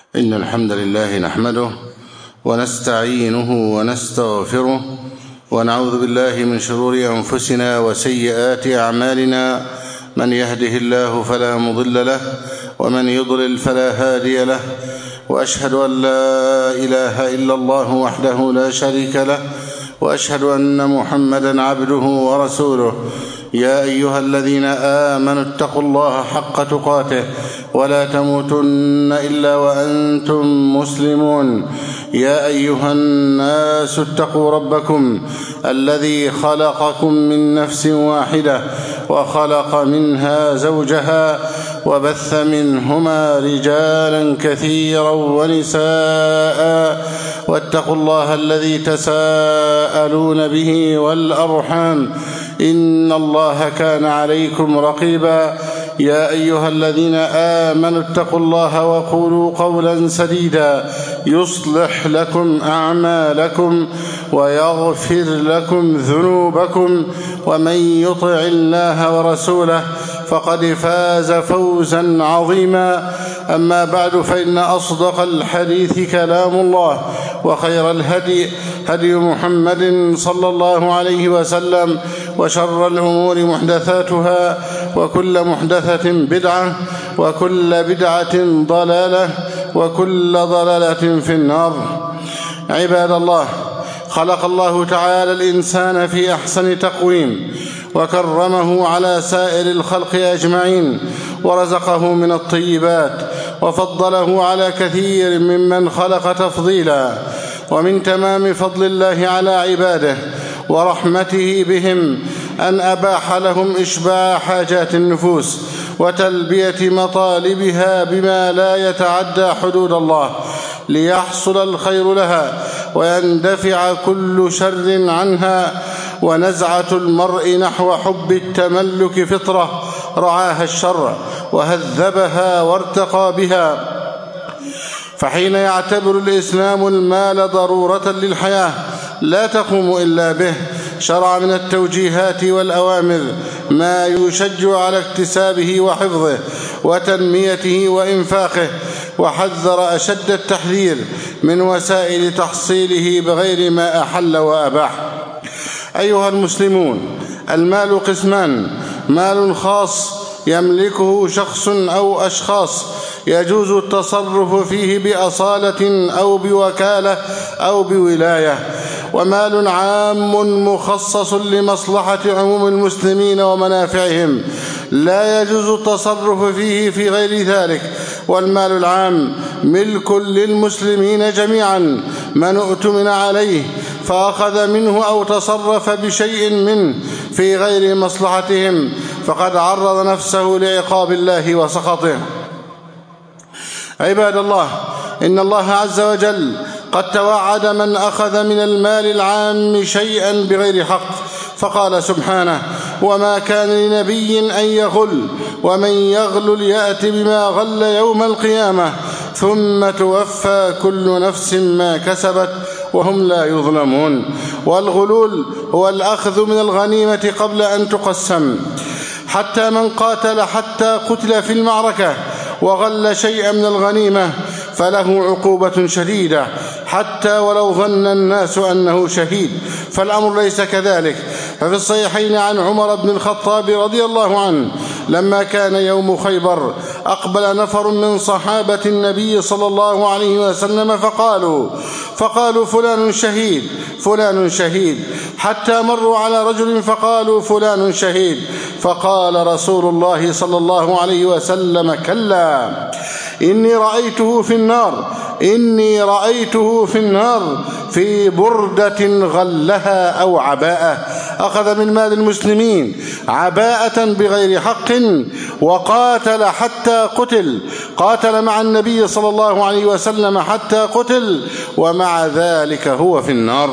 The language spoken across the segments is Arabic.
إن الحمد لله نحمده ونستعينه ونستغفره ونعوذ بالله من شرور أنفسنا وسيئات أعمالنا. من يهده الله فلا مضل له ومن يضلل فلا هادي له، وأشهد أن لا إله إلا الله وحده لا شريك له، وأشهد أن محمدا عبده ورسوله. يا أيها الذين آمنوا اتقوا الله حق تقاته ولا تموتن إلا وأنتم مسلمون. يا أيها الناس اتقوا ربكم الذي خلقكم من نفس واحدة وخلق منها زوجها وبث منهما رجالا كثيرا ونساء، واتقوا الله الذي تساءلون به والأرحام إن الله كان عليكم رقيبا. يا أيها الذين آمنوا اتقوا الله وقولوا قولا سديدا يصلح لكم أعمالكم ويغفر لكم ذنوبكم، ومن يطع الله ورسوله فقد فاز فوزا عظيما. أما بعد، فإن أصدق الحديث كلام الله، وخير الهدي هدي محمد صلى الله عليه وسلم، وشر الأمور محدثاتها، وكل محدثة بدعة، وكل بدعة ضلالة، وكل ضلالة في النار. عباد الله، خلق الله تعالى الإنسان في أحسن تقويم، وكرمه على سائر الخلق أجمعين، ورزقه من الطيبات، وفضله على كثير ممن خلق تفضيلا. ومن تمام فضل الله على عباده ورحمته بهم أن أباح لهم إشباع حاجات النفوس وتلبية مطالبها بما لا يتعدى حدود الله، ليحصل الخير لها ويندفع كل شر عنها. ونزعة المرء نحو حب التملك فطرة رعاها الشرع وهذبها وارتقى بها. فحين يعتبر الإسلام المال ضرورة للحياة لا تقوم إلا به، شرع من التوجيهات والأوامر ما يشجع على اكتسابه وحفظه وتنميته وإنفاقه، وحذر أشد التحذير من وسائل تحصيله بغير ما أحل وأباح. أيها المسلمون، المال قسمان: مال خاص يملكه شخص أو أشخاص يجوز التصرف فيه بأصالة أو بوكالة أو بولاية، ومال عام مخصص لمصلحة عموم المسلمين ومنافعهم لا يجوز التصرف فيه في غير ذلك. والمال العام ملك للمسلمين جميعا، من اؤتمن عليه فأخذ منه أو تصرف بشيء منه في غير مصلحتهم فقد عرض نفسه لعقاب الله وسخطه. عباد الله، إن الله عز وجل قد توعد من أخذ من المال العام شيئا بغير حق، فقال سبحانه: وما كان لنبي أن يغل، ومن يغل يأت بما غل يوم القيامة ثم توفى كل نفس ما كسبت وهم لا يظلمون. والغلول هو الأخذ من الغنيمة قبل أن تقسم، حتى من قاتل حتى قتل في المعركة وغل شيئا من الغنيمة فله عقوبة شديدة، حتى ولو ظن الناس أنه شهيد، فالأمر ليس كذلك. ففي الصحيحين عن عمر بن الخطاب رضي الله عنه لما كان يوم خيبر أقبل نفر من صحابة النبي صلى الله عليه وسلم فقالوا فلان شهيد فلان شهيد، حتى مروا على رجل فقالوا فلان شهيد، فقال رسول الله صلى الله عليه وسلم: كلا، إني رأيته في النار في بردة غلها أو عباءة. أخذ من مال المسلمين عباءة بغير حق وقاتل حتى قتل، قاتل مع النبي صلى الله عليه وسلم حتى قتل، ومع ذلك هو في النار.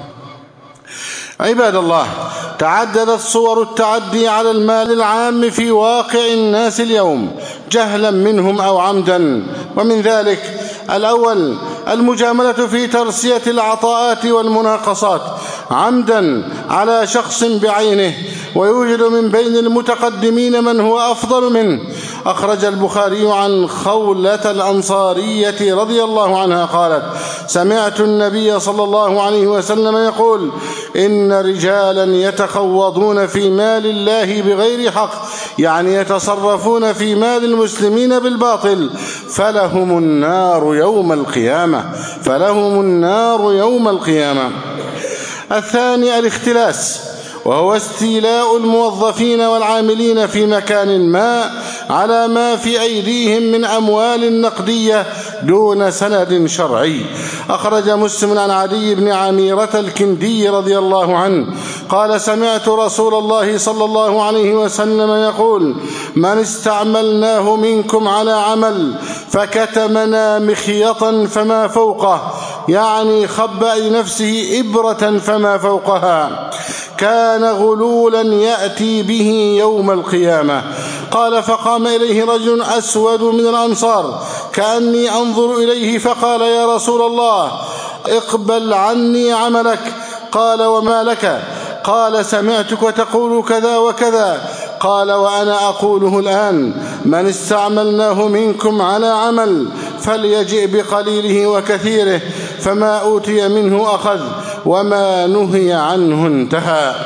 عباد الله، تعددت صور التعدي على المال العام في واقع الناس اليوم جهلا منهم أو عمدا. ومن ذلك: الأول المجاملة في ترسية العطاءات والمناقصات عمدا على شخص بعينه، ويوجد من بين المتقدمين من هو أفضل منه. أخرج البخاري عن خولة الأنصارية رضي الله عنها قالت: سمعت النبي صلى الله عليه وسلم يقول: إن رجالا يتخوضون في مال الله بغير حق، يعني يتصرفون في مال المسلمين بالباطل، فلهم النار يوم القيامة. فلهم النار يوم القيامة. الثاني الاختلاس، وهو استيلاء الموظفين والعاملين في مكان ما على ما في أيديهم من أموال نقدية دون سند شرعي. أخرج مسلم عن عدي بن عميرة الكندي رضي الله عنه قال: سمعت رسول الله صلى الله عليه وسلم يقول: من استعملناه منكم على عمل فكتمنا مخيطا فما فوقه، يعني خبأ لنفسه إبرة فما فوقها، كان غلولا يأتي به يوم القيامة. قال: فقام إليه رجل أسود من الأنصار كأني أنظر إليه فقال: يا رسول الله، اقبل عني عملك. قال: وما لك؟ قال: سمعتك تقول كذا وكذا. قال: وأنا أقوله الآن: من استعملناه منكم على عمل فليجئ بقليله وكثيره، فما أوتي منه أخذ، وما نهي عنه انتهى.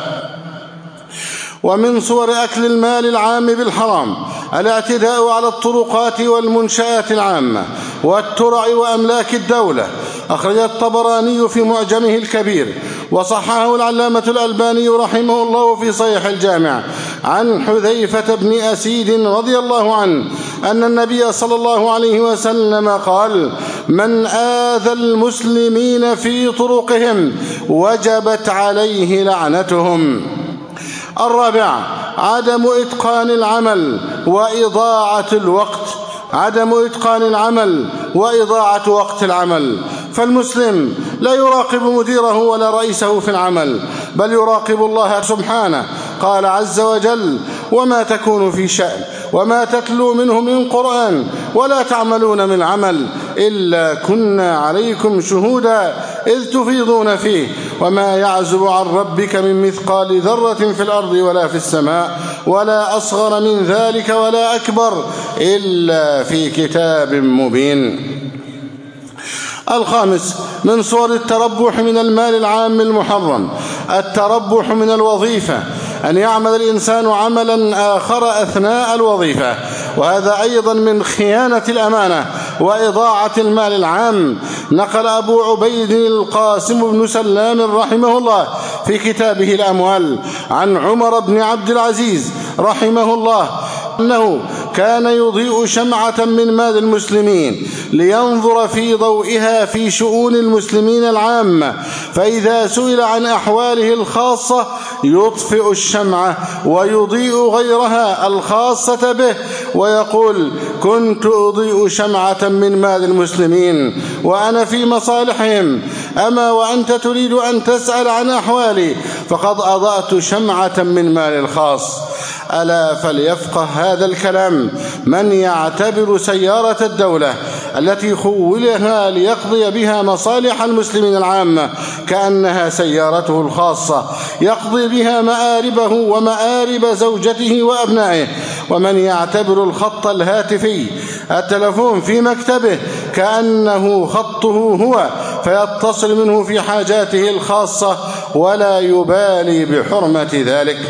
ومن صور أكل المال العام بالحرام الاعتداء على الطرقات والمنشآت العامة والترع وأملاك الدولة. أخرج الطبراني في معجمه الكبير وصححه العلامة الألباني رحمه الله في صحيح الجامع عن حذيفة بن أسيد رضي الله عنه أن النبي صلى الله عليه وسلم قال: من آذى المسلمين في طرقهم وجبت عليه لعنتهم. الرابع عدم إتقان العمل وإضاعة الوقت. عدم إتقان العمل وإضاعة وقت العمل. فالمسلم لا يراقب مديره ولا رئيسه في العمل، بل يراقب الله سبحانه. قال عز وجل: وما تكون في شأن وما تتلو منه من قرآن ولا تعملون من عمل إلا كنا عليكم شهودا إذ تفيضون فيه وما يعزب عن ربك من مثقال ذرة في الأرض ولا في السماء ولا أصغر من ذلك ولا أكبر إلا في كتاب مبين. الخامس من صور التربح من المال العام المحرم التربح من الوظيفة، أن يعمل الإنسان عملا آخر أثناء الوظيفة، وهذا أيضا من خيانة الأمانة وإضاعة المال العام. نقل أبو عبيد القاسم بن سلام رحمه الله في كتابه الأموال عن عمر بن عبد العزيز رحمه الله أنه كان يضيء شمعة من مال المسلمين لينظر في ضوئها في شؤون المسلمين العامة، فإذا سئل عن أحواله الخاصة يطفئ الشمعة ويضيء غيرها الخاصة به ويقول: كنت أضيء شمعة من مال المسلمين وأنا في مصالحهم، أما وأنت تريد أن تسأل عن أحوالي فقد أضأت شمعة من مال الخاص. ألا فليفقه هذا الكلام من يعتبر سيارة الدولة التي خولها ليقضي بها مصالح المسلمين العامة كأنها سيارته الخاصة يقضي بها مآربه ومآرب زوجته وأبنائه، ومن يعتبر الخط الهاتفي التلفون في مكتبه كأنه خطه هو فيتصل منه في حاجاته الخاصة ولا يبالي بحرمة ذلك.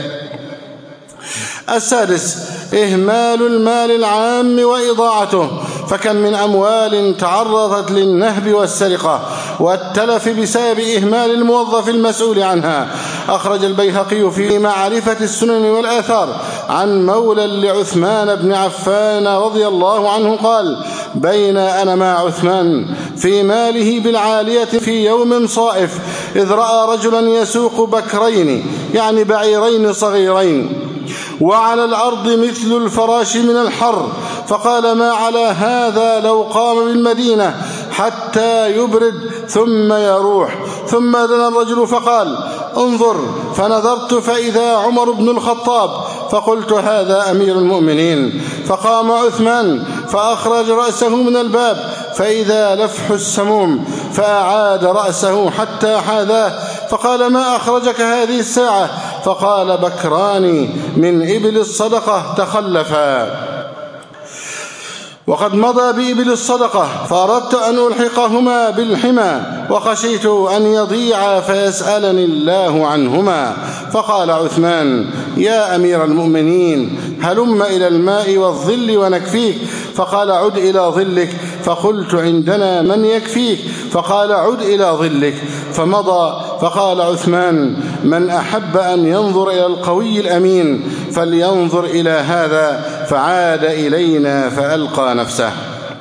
السادس إهمال المال العام وإضاعته، فكم من أموال تعرضت للنهب والسرقة والتلف بسبب إهمال الموظف المسؤول عنها. أخرج البيهقي في معرفة السنن والآثار عن مولى لعثمان بن عفان رضي الله عنه قال: بين أنا مع عثمان في ماله بالعالية في يوم صائف إذ رأى رجلا يسوق بكرين يعني بعيرين صغيرين وعلى الأرض مثل الفراش من الحر، فقال: ما على هذا لو قام بالمدينة حتى يبرد ثم يروح. ثم دنا الرجل فقال: انظر، فنظرت فإذا عمر بن الخطاب، فقلت: هذا أمير المؤمنين. فقام عثمان فأخرج رأسه من الباب فإذا لفح السموم، فأعاد رأسه حتى حاذاه، فقال: ما أخرجك هذه الساعة؟ فقال بكران من إبل الصدقة تخلفا وقد مضى بإبل الصدقة، فأردت أن ألحقهما بالحمى وخشيت أن يضيعا فيسألني الله عنهما. فقال عثمان: يا أمير المؤمنين، هلم إلى الماء والظل ونكفيك. فقال: عد إلى ظلك. فقلت: عندنا من يكفيك؟ فقال: عد إلى ظلك. فمضى. فقال عثمان: من أحب أن ينظر إلى القوي الأمين فلينظر إلى هذا. فعاد إلينا فألقى نفسه.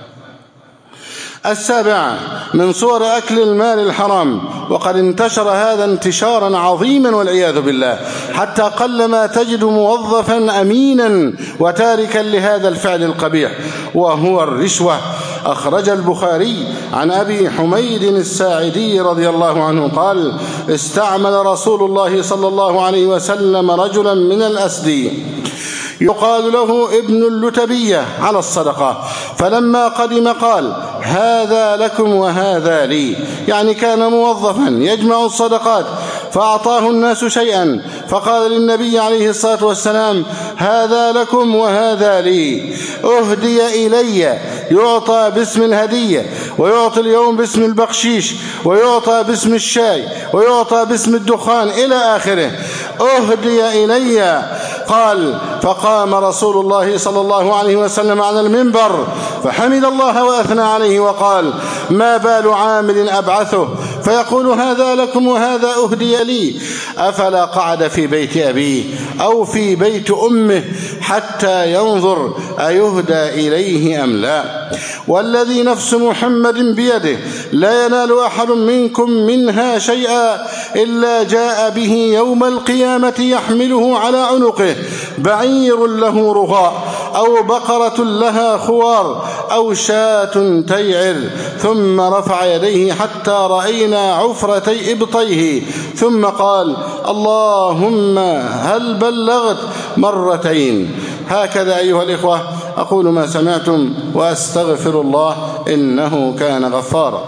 7 من صور أكل المال الحرام. وقد انتشر هذا انتشارا عظيما والعياذ بالله، حتى قلما تجد موظفا أمينا وتاركا لهذا الفعل القبيح، وهو الرشوة. أخرج البخاري عن أبي حميد الساعدي رضي الله عنه قال: استعمل رسول الله صلى الله عليه وسلم رجلا من الأسدي يقال له ابن اللتبية على الصدقة، فلما قدم قال: هذا لكم وهذا لي. يعني كان موظفا يجمع الصدقات، فأعطاه الناس شيئا، فقال للنبي عليه الصلاة والسلام: هذا لكم وهذا لي، أهدي إلي. يعطى باسم الهدية، ويعطى اليوم باسم البخشيش، ويعطى باسم الشاي، ويعطى باسم الدخان إلى آخره. أهدي إلي. قال: فقام رسول الله صلى الله عليه وسلم على المنبر فحمد الله وأثنى عليه وقال: ما بال عامل أبعثه فيقول هذا لكم وهذا أهدي لي؟ أفلا قعد في بيت أبيه أو في بيت أمه حتى ينظر أيهدى إليه أم لا؟ والذي نفس محمد بيده لا ينال أحد منكم منها شيئا إلا جاء به يوم القيامة يحمله على عنقه بعير له رغاء، أو بقرة لها خوار، أو شاة تيعر. ثم رفع يديه حتى رأينا عفرتي إبطيه، ثم قال: اللهم هل بلغت؟ مرتين. هكذا أيها الإخوة أقول ما سمعتم وأستغفر الله إنه كان غفارا.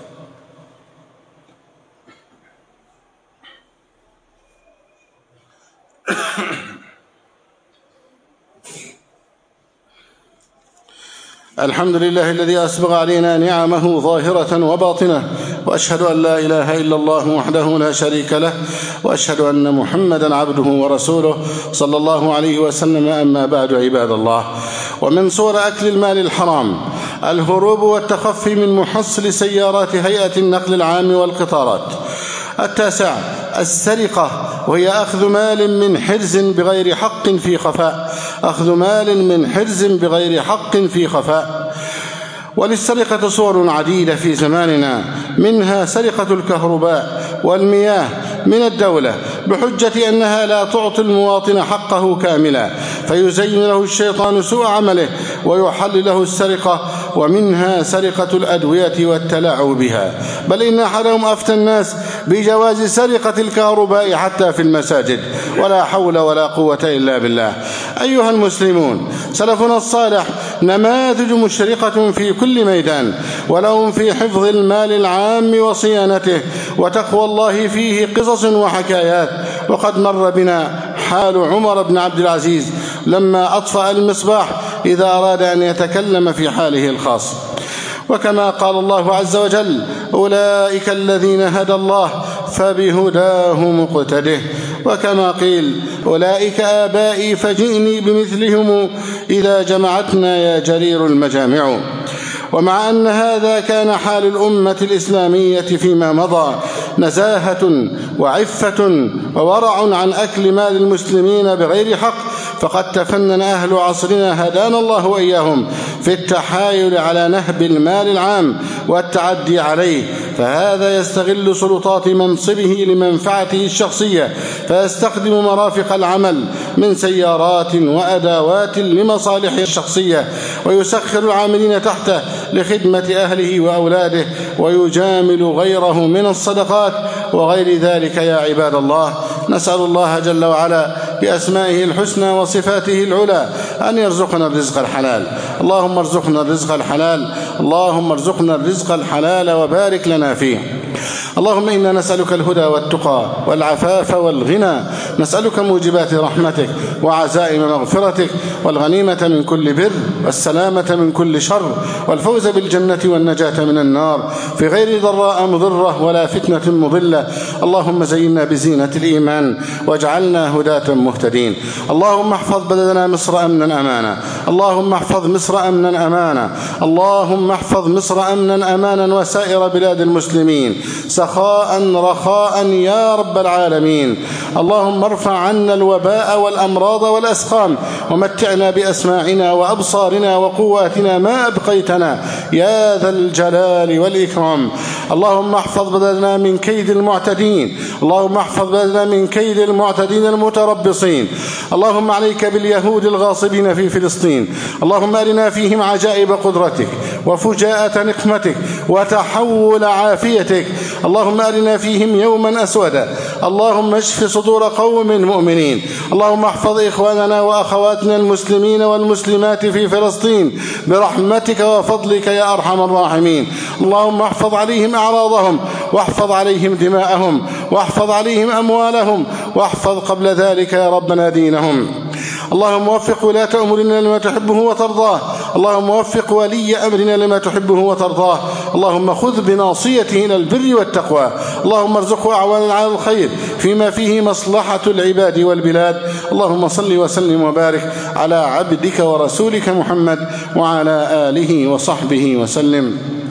الحمد لله الذي أسبغ علينا نعمه ظاهرة وباطنة، وأشهد أن لا إله إلا الله وحده لا شريك له، وأشهد أن محمدا عبده ورسوله صلى الله عليه وسلم. أما بعد، عباد الله، ومن صور أكل المال الحرام الهروب والتخفي من محصل سيارات هيئة النقل العام والقطارات. 9 السرقة، وهي أخذ مال من حرز بغير حق في خفاء. أخذ مال من حرز بغير حق في خفاء. وللسرقة صور عديدة في زماننا، منها سرقة الكهرباء والمياه من الدولة بحجة أنها لا تعطي المواطن حقه كاملا، فيزين له الشيطان سوء عمله ويحل له السرقة. ومنها سرقة الأدوية والتلاعب بها، بل إن أحدهم أفتى الناس بجواز سرقة الكهرباء حتى في المساجد، ولا حول ولا قوة إلا بالله. أيها المسلمون، سلفنا الصالح نماذج مشرقة في كل ميدان، ولهم في حفظ المال العام وصيانته وتقوى الله فيه قصص وحكايات. وقد مر بنا حال عمر بن عبد العزيز لما أطفأ المصباح إذا أراد أن يتكلم في حاله الخاص. وكما قال الله عز وجل: أولئك الذين هدى الله فبهداه مقتده. وكما قيل: أولئك آبائي فجئني بمثلهم إذا جمعتنا يا جرير المجامع. ومع أن هذا كان حال الأمة الإسلامية فيما مضى نزاهة وعفة وورع عن أكل مال المسلمين بغير حق، فقد تفنن أهل عصرنا هدانا الله وإياهم في التحايل على نهب المال العام والتعدي عليه. فهذا يستغل سلطات منصبه لمنفعته الشخصية، فيستخدم مرافق العمل من سيارات وأدوات لمصالحه الشخصية، ويسخر العاملين تحته لخدمة أهله وأولاده، ويجامل غيره من الصدقات وغير ذلك. يا عباد الله، نسأل الله جل وعلا بأسمائه الحسنى وصفاته العلى أن يرزقنا الرزق الحلال. اللهم ارزقنا الرزق الحلال، اللهم ارزقنا الرزق الحلال وبارك لنا فيه. اللهم إنا نسألك الهدى والتقى والعفاف والغنى، نسألك موجبات رحمتك وعزائم مغفرتك والغنيمة من كل بر والسلامة من كل شر والفوز بالجنة والنجاة من النار في غير ضراء مضرة ولا فتنة مضلة. اللهم زينا بزينة الإيمان واجعلنا هداة مهتدين. اللهم احفظ بلدنا مصر أمنا أمانا، اللهم احفظ مصر أمنا أمانا، اللهم احفظ مصر أمنا أمانا وسائر بلاد المسلمين سخاء رخاء يا رب العالمين. اللهم ارفع عنا الوباء والأمراض والأسقام ومتعنا بأسماعنا وأبصارنا وقواتنا ما أبقيتنا يا ذا الجلال والإكرام. اللهم احفظ بلدنا من كيد المعتدين، اللهم احفظ بلدنا من كيد المعتدين المتربصين. اللهم عليك باليهود الغاصبين في فلسطين، اللهم أرنا فيهم عجائب قدرتك وفجاءة نقمتك وتحول عافيتك. اللهم أرنا فيهم يوما أسودا. اللهم اشف صدور قوم مؤمنين. اللهم احفظ إخواننا وأخواتنا المسلمين والمسلمات في فلسطين برحمتك وفضلك يا أرحم الراحمين. اللهم احفظ عليهم أعراضهم واحفظ عليهم دماءهم واحفظ عليهم أموالهم واحفظ قبل ذلك يا ربنا دينهم. اللهم وفق ولاة أمرنا لما تحبه وترضاه، اللهم وفق ولي أمرنا لما تحبه وترضاه. اللهم خذ بناصيته إلى البر والتقوى، اللهم ارزقه أعوانا على الخير فيما فيه مصلحة العباد والبلاد. اللهم صل وسلم وبارك على عبدك ورسولك محمد وعلى آله وصحبه وسلم.